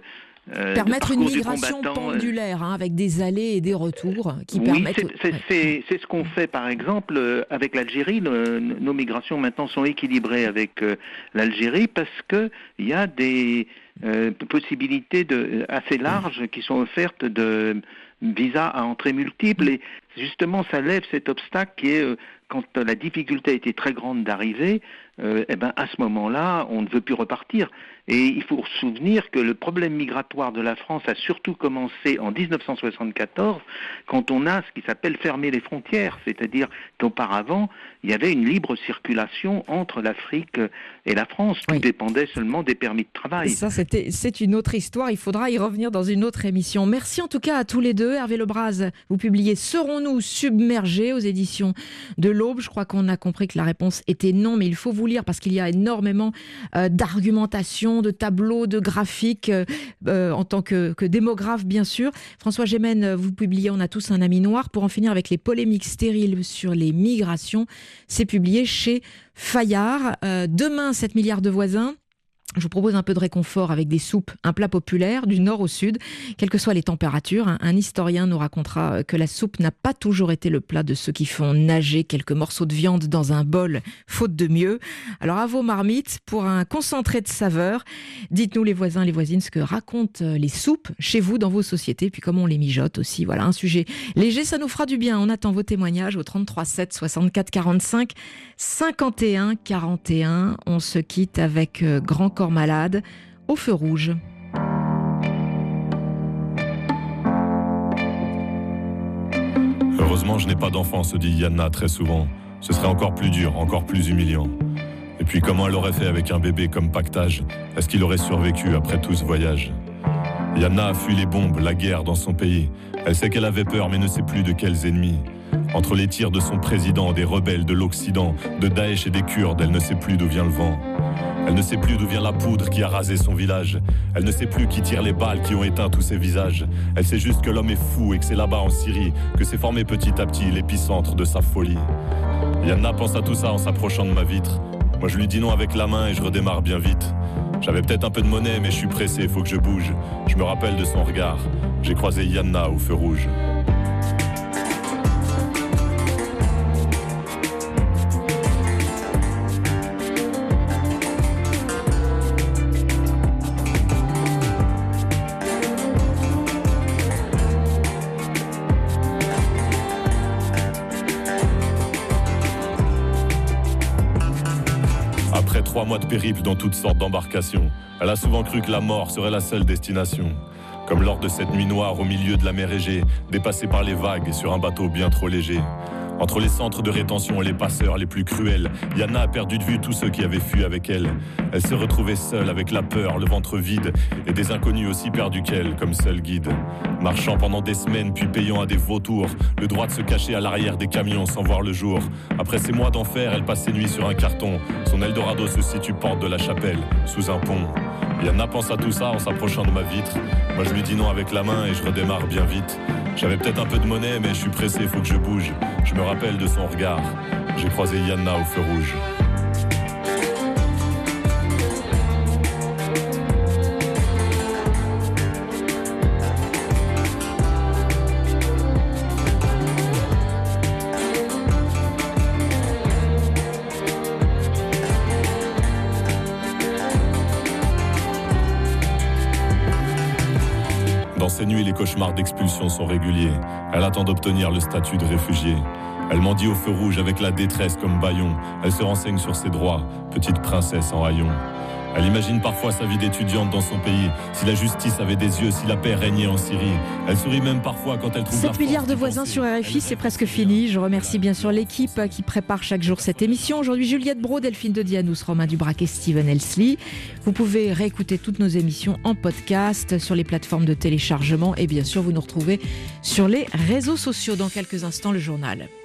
Euh, permettre une migration pendulaire, hein, avec des allées et des retours qui oui, permettent... c'est, c'est, ouais. c'est, c'est ce qu'on fait par exemple euh, avec l'Algérie. Le, nos migrations maintenant sont équilibrées avec euh, l'Algérie parce qu'il y a des euh, possibilités de, assez larges qui sont offertes de visas à entrée multiple et justement ça lève cet obstacle qui est... Euh, quand la difficulté a été très grande d'arriver, euh, eh ben, à ce moment-là, on ne veut plus repartir. Et il faut se souvenir que le problème migratoire de la France a surtout commencé en dix-neuf cent soixante-quatorze, quand on a ce qui s'appelle fermer les frontières. C'est-à-dire qu'auparavant, il y avait une libre circulation entre l'Afrique et la France. Tout oui. dépendait seulement des permis de travail. Ça, c'était, c'est une autre histoire. Il faudra y revenir dans une autre émission. Merci en tout cas à tous les deux. Hervé Lebras, vous publiez « Serons-nous submergés » aux éditions de l'Aube. Je crois qu'on a compris que la réponse était non, mais il faut vous lire parce qu'il y a énormément euh, d'argumentation, de tableaux, de graphiques, euh, en tant que, que démographe, bien sûr. François Gémen, vous publiez « On a tous un ami noir » pour en finir avec les polémiques stériles sur les migrations. C'est publié chez Fayard. Euh, demain, sept milliards de voisins. Je vous propose un peu de réconfort avec des soupes, un plat populaire du nord au sud, quelles que soient les températures. Un, un historien nous racontera que la soupe n'a pas toujours été le plat de ceux qui font nager quelques morceaux de viande dans un bol, faute de mieux. Alors à vos marmites, pour un concentré de saveurs, dites-nous les voisins, les voisines, ce que racontent les soupes chez vous, dans vos sociétés, puis comment on les mijote aussi. Voilà, un sujet léger, ça nous fera du bien. On attend vos témoignages au trente-trois sept soixante-quatre quarante-cinq cinquante et un quarante et un. On se quitte avec euh, Grand Corps Malade au feu rouge. Heureusement, je n'ai pas d'enfant, se dit Yana très souvent. Ce serait encore plus dur, encore plus humiliant. Et puis comment elle aurait fait avec un bébé comme pactage? Est-ce qu'il aurait survécu après tout ce voyage? Yana a fui les bombes, la guerre dans son pays. Elle sait qu'elle avait peur mais ne sait plus de quels ennemis. Entre les tirs de son président, des rebelles de l'Occident, de Daesh et des Kurdes, elle ne sait plus d'où vient le vent. Elle ne sait plus d'où vient la poudre qui a rasé son village. Elle ne sait plus qui tire les balles qui ont éteint tous ses visages. Elle sait juste que l'homme est fou et que c'est là-bas en Syrie que s'est formé petit à petit l'épicentre de sa folie. Yana pense à tout ça en s'approchant de ma vitre. Moi je lui dis non avec la main et je redémarre bien vite. J'avais peut-être un peu de monnaie mais je suis pressé, faut que je bouge. Je me rappelle de son regard. J'ai croisé Yana au feu rouge. Trois mois de périple dans toutes sortes d'embarcations. Elle a souvent cru que la mort serait la seule destination. Comme lors de cette nuit noire au milieu de la mer Égée, dépassée par les vagues sur un bateau bien trop léger. Entre les centres de rétention et les passeurs les plus cruels, Yana a perdu de vue tous ceux qui avaient fui avec elle. Elle se retrouvait seule avec la peur, le ventre vide et des inconnus aussi perdus qu'elle comme seul guide. Marchant pendant des semaines puis payant à des vautours, le droit de se cacher à l'arrière des camions sans voir le jour. Après ces mois d'enfer, elle passe ses nuits sur un carton. Son Eldorado se situe porte de la Chapelle, sous un pont. Yana pense à tout ça en s'approchant de ma vitre. Moi je lui dis non avec la main et je redémarre bien vite. J'avais peut-être un peu de monnaie mais je suis pressé, faut que je bouge. Je me rappelle de son regard. J'ai croisé Yana au feu rouge. Dans ces nuits, les cauchemars d'expulsion sont réguliers. Elle attend d'obtenir le statut de réfugié. Elle mendie au feu rouge avec la détresse comme bâillon. Elle se renseigne sur ses droits, petite princesse en haillons. Elle imagine parfois sa vie d'étudiante dans son pays. Si la justice avait des yeux, si la paix régnait en Syrie. Elle sourit même parfois quand elle trouve sept milliards de voisins sur R F I, c'est presque fini. Je remercie bien sûr l'équipe qui prépare chaque jour cette émission. Aujourd'hui, Juliette Brault, Delphine de Dianous, Romain Dubrac et Steven Elsley. Vous pouvez réécouter toutes nos émissions en podcast sur les plateformes de téléchargement. Et bien sûr, vous nous retrouvez sur les réseaux sociaux. Dans quelques instants, le journal.